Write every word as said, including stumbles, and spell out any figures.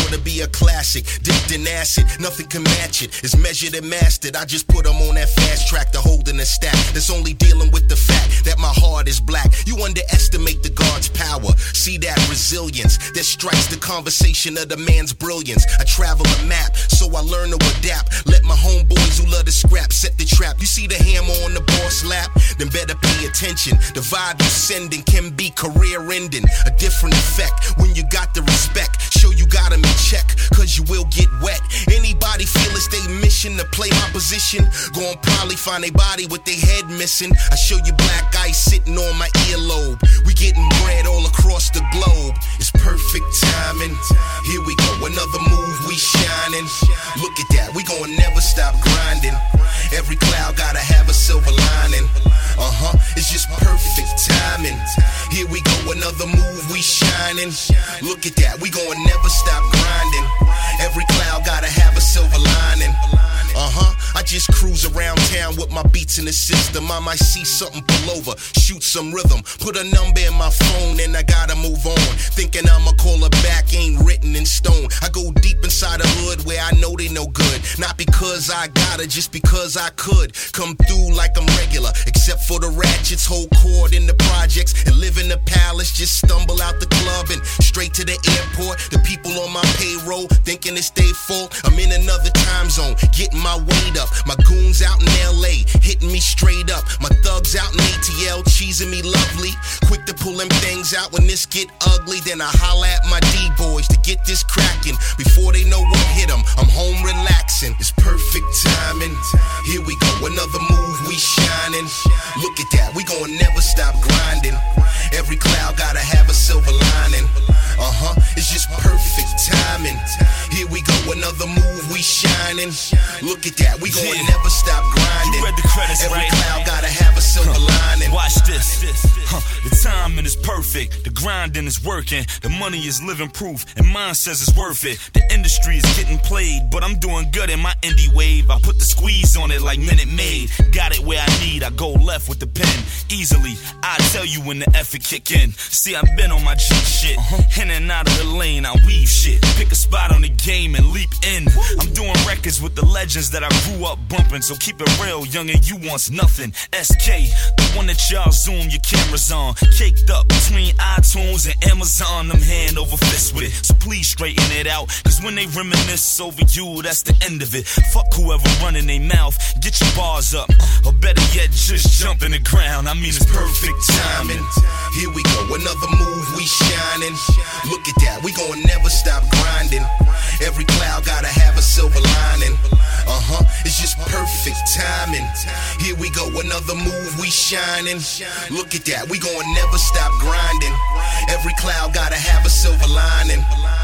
to be a classic. Dipped in acid, nothing can match it. It's measured and mastered. I just put them on that fast track to holding a stack. That's only dealing with the fact that my heart is black. You underestimate the God's power. See that resilience that strikes the conversation of the man's brilliance. I travel a map, so I learn to adapt. Let my homeboys who love to scrap set the trap. You see the hammer on the boss lap? Then better pay attention. The vibe you sending can be career ending. A different effect when you got the respect. Show you got them in check, cause you will get wet. Anybody feel it's their mission to play my position? Gon' probably find a body with their head missing. I show you black ice sitting on my earlobe. We getting bread all across the globe. It's perfect timing. Here we go, another move, we shining. Look at that, we gon' never stop grinding. Every cloud gotta have a silver lining. Uh-huh, it's just perfect timing. Here we go, another move, we shining. Look at that, we gon' never stop grinding. Every cloud gotta have a silver lining. Uh-huh, I just cruise around town with my beats in the system. I might see something pull over, shoot some rhythm, put a number in my phone and I gotta move on. Thinking I'ma call her back ain't written in stone. I go deep inside the hood where I know they no good. Not because I gotta, just because I could. Come through like I'm regular, except for the ratchets, hold court in the projects and live in the palace. Just stumble out the club and straight to the airport. The people on my payroll thinking it's their fault. I'm in another time zone, getting my weight up. My goons out in L A hitting me straight up. My thugs out in A T L cheesing me lovely. Quick to pull them things out when this get ugly. Then I holla at my D-boys to get this cracking. Before they know what hit them, I'm home relaxing. It's perfect timing. Here we go, another move, we shining. Look at that, we gon' never stop grinding. Every cloud gotta have a silver lining. Uh-huh, it's just perfect timing. Here we go, another move, we shining. Look at that, we gon' yeah. never stop grinding. You read the credits, Every right? cloud gotta have a silver huh. lining. Watch this. Huh. The timing is perfect, the grinding is working, the money is living proof, and mine says it's worth it. The industry is getting played, but I'm doing good in my indie wave. I put the squeeze on it like Minute Maid. Got it where I need, I go left with the pen. Easily, I tell you when the effort kick in. See, I've been on my G shit, uh-huh. in and out of the lane, I weave shit. Pick a spot on the game and leap in. I'm doing records with the legends that I grew up bumping, so keep it real, youngin', you wants nothing. S K, the one that y'all zoom your cameras on. Caked up between iTunes and Amazon, them hand over fist with it. So please straighten it out, cause when they reminisce over you, that's the end of it. Fuck whoever running their mouth, get your bars up, or better yet, just jump in the ground. I mean, it's perfect timing. Here we go, another move, we shining. Look at that, we gon' never stop grinding. Every cloud gotta have a silver lining. Uh-huh, it's just perfect timing. Here we go, another move, we shining. Look at that, we gon' never stop grinding. Every cloud gotta have a silver lining.